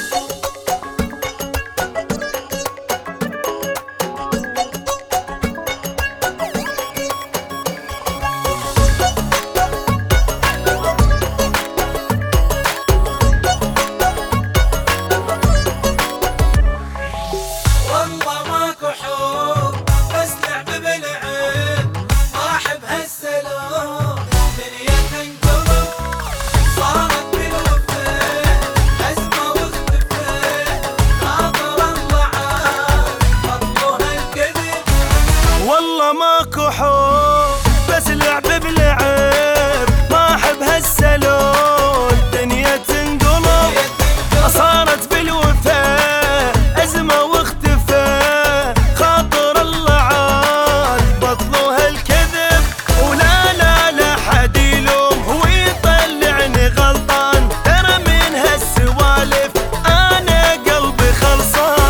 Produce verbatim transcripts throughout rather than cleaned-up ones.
والله ماكو حب بس لعب بلعب، ما احب هالسلول دنيا تنقلب، صارت بالوفاء ازمه واختفى، خاطر الله عاد بطلوا هالكذب، ولا لا لا حد يلوم ويطلعني غلطان، ترى من هالسوالف انا قلبي خلصان.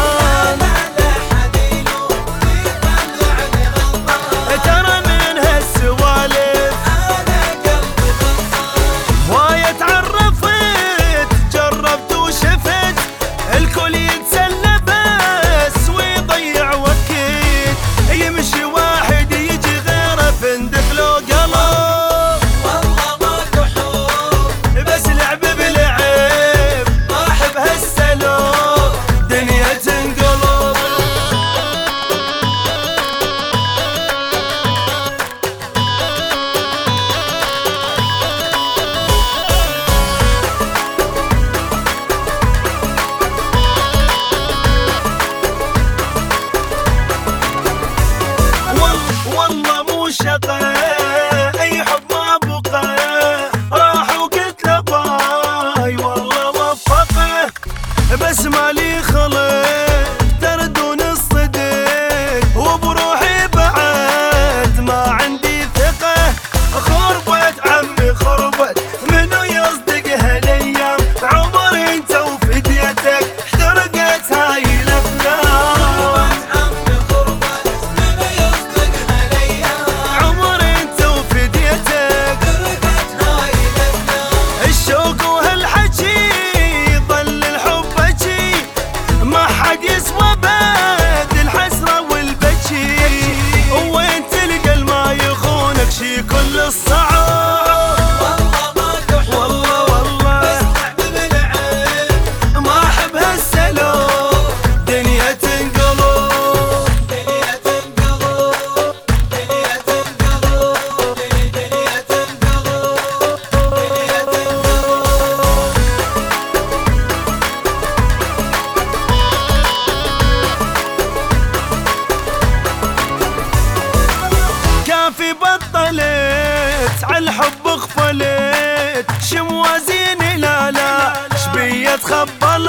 اي حب ما بقى راح وقلت له باي، والله وفقه بس مالي خلق تردون الصدق، وبروحي بعد ما عندي ثقه، خربت عمي خربت منو يصدق هالايام، عمر انت وفديتك احترقت هاي الافلام. يسوى بعد الحسرة والبكي، وين تلقى الما يخونك شي كل الصعاب. والله ما تحب والله والله بس لعب بالعين، ما احب هالسلوك دنيا تنقلب، دنيا تنقلب، دنيا تنقلب، دنيا تنقلب، دنيا تنقلب. كافي بطلت عالحب غفلت، شموازيني لا لا شبيه تخبلت.